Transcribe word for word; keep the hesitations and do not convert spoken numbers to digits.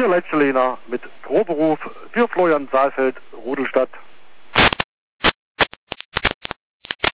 Ihr Leitzeliner mit Drohberuf für Florian Saalfeld, Rudelstadt.